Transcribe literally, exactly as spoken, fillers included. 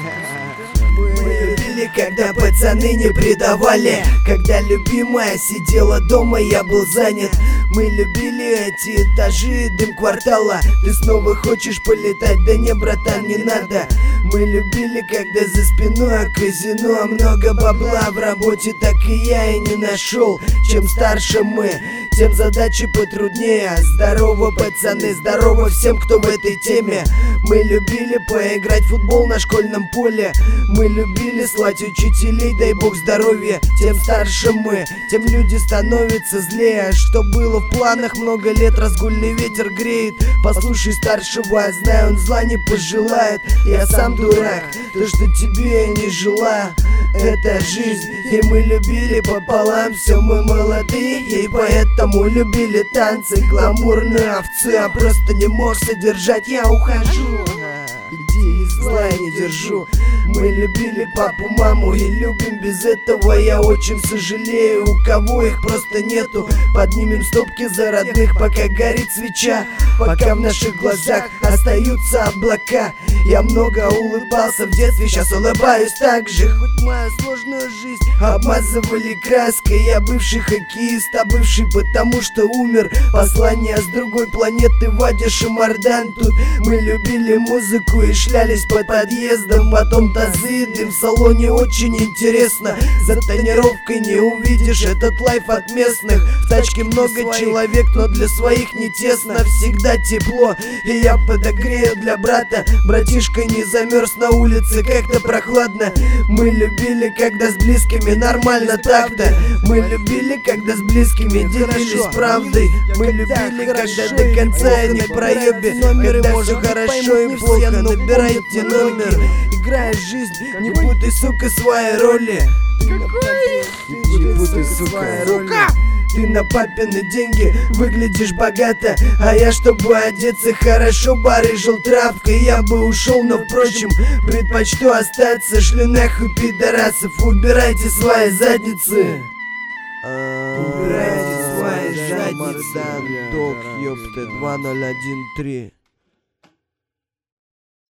Мы любили, когда пацаны не предавали, когда любимая сидела дома, я был занят. Мы любили эти этажи, дым квартала. Ты снова хочешь полетать? Да не, братан, не надо. Мы любили, когда за спиной казино, много бабла в работе, так и я и не нашел. Чем старше мы, тем задачи потруднее. Здорово, пацаны, здорово всем, кто в этой теме. Мы любили поиграть в футбол на школьном поле. Мы любили слать учителей, дай бог здоровья. Тем старше мы, тем люди становятся злее. Что было в планах много лет, разгульный ветер греет. Послушай старшего, знаю, он зла не пожелает. Я сам дурак, то, что тебе я не желаю, это жизнь. И мы любили пополам, все мы молодые, и поэтому любили танцы. Гламурные овцы, а просто не мог содержать, я ухожу. Иди, зла я не держу. Мы любили папу, маму и любим без этого. Я очень сожалею, у кого их просто нету. Поднимем стопки за родных, пока горит свеча, пока в наших глазах остаются облака. Я много улыбался в детстве, сейчас улыбаюсь так же. Хоть мою сложную жизнь обмазывали краской. Я бывший хоккеист, а бывший потому что умер. Послание с другой планеты, Вадя Шамардан тут. Мы любили музыку и шлялись по подъездам, потом тазы, дым в салоне, очень интересно. За тонировкой не увидишь этот лайф от местных. В тачке много человек, но для своих не тесно. Всегда тепло, и я подогрею для брата. Братишка не замерз на улице, как-то прохладно. Мы любили, когда с близкими нормально так-то. Мы любили, когда с близкими делились правдой. Мы любили, когда до конца не проебе, когда все хорошо и плохо, набирайте номер. Играешь жизнь, не путай, сука, свои роли. Какой? Не путай, сука, сука! Ты на папины деньги выглядишь богато, а я, чтобы одеться хорошо, барыжил травкой. Я бы ушел, но впрочем предпочту остаться. Шлю нахуй пидорасов, убирайте свои задницы. Убирайте свои задницы. Док, ёпта, два ноль один три.